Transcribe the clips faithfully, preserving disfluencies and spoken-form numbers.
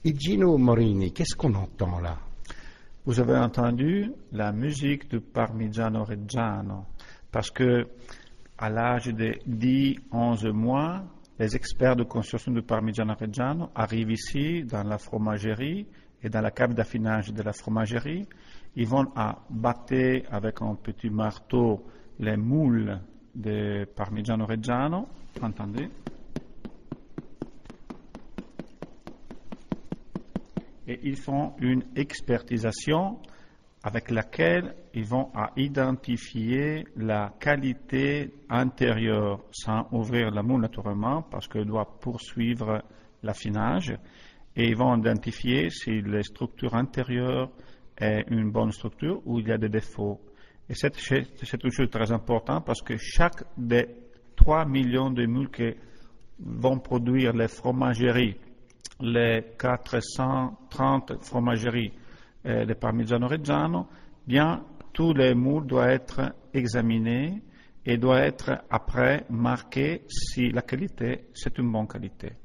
Et Gino Morini, qu'est-ce qu'on entend là? Vous avez entendu la musique du Parmigiano Reggiano, parce que à l'âge de dix à onze mois, les experts de construction du Parmigiano Reggiano arrivent ici dans la fromagerie et dans la cave d'affinage de la fromagerie. Ils vont à battre avec un petit marteau les moules de Parmigiano Reggiano. Entendez? Et ils font une expertisation avec laquelle ils vont à identifier la qualité intérieure sans ouvrir la moule naturellement parce qu'elle doit poursuivre l'affinage. Et ils vont identifier si la structure intérieure est une bonne structure ou il y a des défauts. Et c'est, c'est une chose très importante parce que chaque des trois millions de moules que vont produire les fromageries, les quatre cent trente fromageries euh, de Parmigiano Reggiano, bien, tous les moules doivent être examinés et doivent être après marqués si la qualité, c'est une bonne qualité.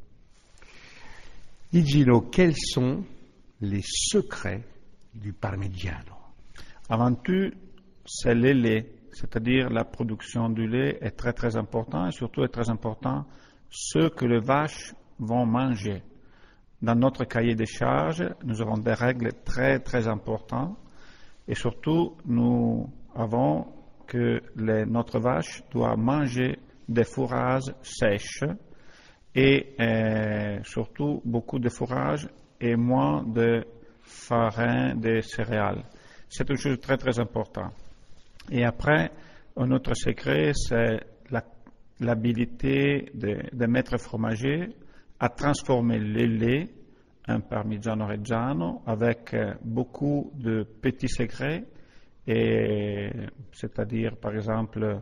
Gino, quels sont les secrets du Parmigiano? Avant tout, c'est le lait, c'est-à-dire la production du lait est très très important et surtout est très important ce que les vaches vont manger. Dans notre cahier des charges, nous avons des règles très très importantes et surtout nous avons que les, notre vache doit manger des fourrages sèches et euh, surtout beaucoup de fourrages et moins de farine, de céréales. C'est une chose très très importante. Et après, un autre secret, c'est la, l'habilité des de maîtres fromagers à transformer le lait en Parmigiano Reggiano avec beaucoup de petits secrets, et, c'est-à-dire par exemple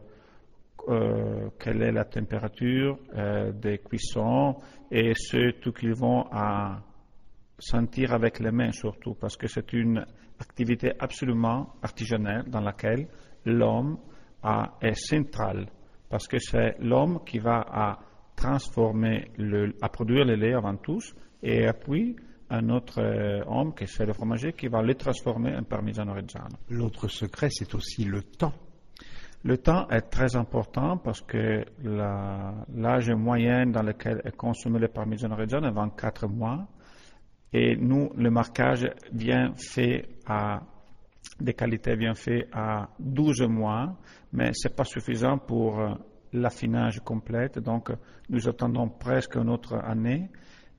euh, quelle est la température euh, des cuissons et surtout qu'ils vont à sentir avec les mains surtout parce que c'est une activité absolument artisanale dans laquelle l'homme a, est central parce que c'est l'homme qui va à transformer, le, à produire le lait avant tout, et puis un autre euh, homme, qui c'est le fromager, qui va le transformer en Parmigiano Reggiano. L'autre secret, c'est aussi le temps. Le temps est très important parce que la, l'âge moyen dans lequel est consommé le Parmigiano Reggiano est vingt-quatre mois, et nous, le marquage vient fait à des qualités bien fait à douze mois, mais ce n'est pas suffisant pour euh, l'affinage complet, donc nous attendons presque une autre année.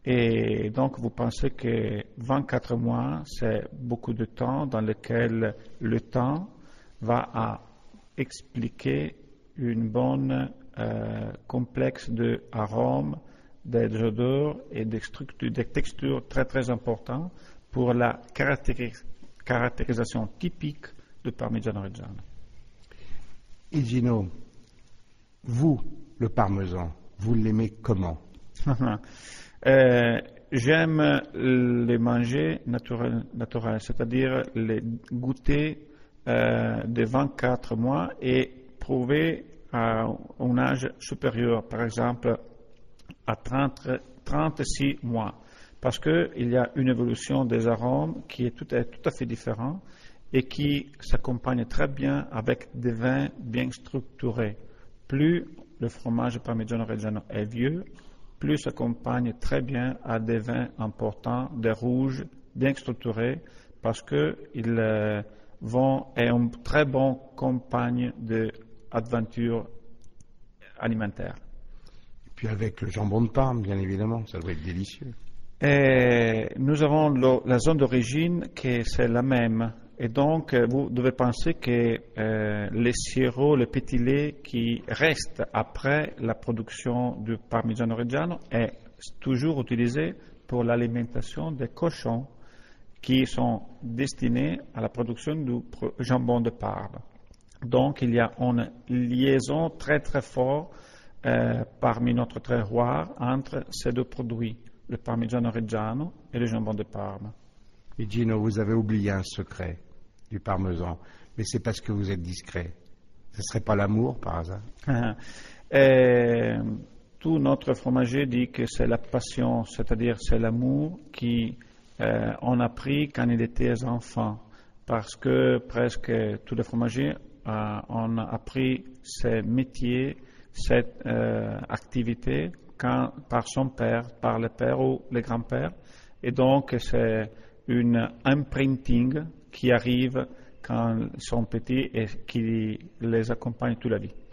Et donc, vous pensez que vingt-quatre mois, c'est beaucoup de temps dans lequel le temps va à expliquer une bonne euh, complexe d'arômes, des odeurs et des, structures, des textures très très importantes pour la caractéris- caractérisation typique du Parmigiano Reggiano. Et Gino, vous, le parmesan, vous l'aimez comment? Euh, j'aime les manger naturel, naturel, c'est-à-dire les goûter euh, de vingt-quatre mois et prouver à un âge supérieur, par exemple à trente, trente-six mois, parce qu'il y a une évolution des arômes qui est tout, est tout à fait différente et qui s'accompagne très bien avec des vins bien structurés. Plus le fromage Parmigiano Reggiano est vieux, plus s'accompagne très bien à des vins importants, des rouges bien structurés, parce qu'ils euh, vont être une très bonne compagne d'aventure alimentaire. Et puis avec le jambon de Parme, bien évidemment, ça doit être délicieux. Et nous avons le, la zone d'origine qui c'est la même. Et donc, vous devez penser que euh, les sirops, le petit lait qui reste après la production du Parmigiano Reggiano est toujours utilisé pour l'alimentation des cochons qui sont destinés à la production du jambon de Parme. Donc, il y a une liaison très très forte euh, parmi notre terroir entre ces deux produits, le Parmigiano Reggiano et le jambon de Parme. Et Gino, vous avez oublié un secret du parmesan, mais c'est parce que vous êtes discret. Ce ne serait pas l'amour, par hasard? Et, surtout notre fromager dit que c'est la passion, c'est-à-dire c'est l'amour qui euh, on a pris quand il était enfant, parce que presque tous les fromagers euh, ont appris ce métier, cette euh, activité quand, par son père, par le père ou le grand-père, et donc c'est une imprinting qui arrive quand ils sont petits et qui les accompagne toute la vie.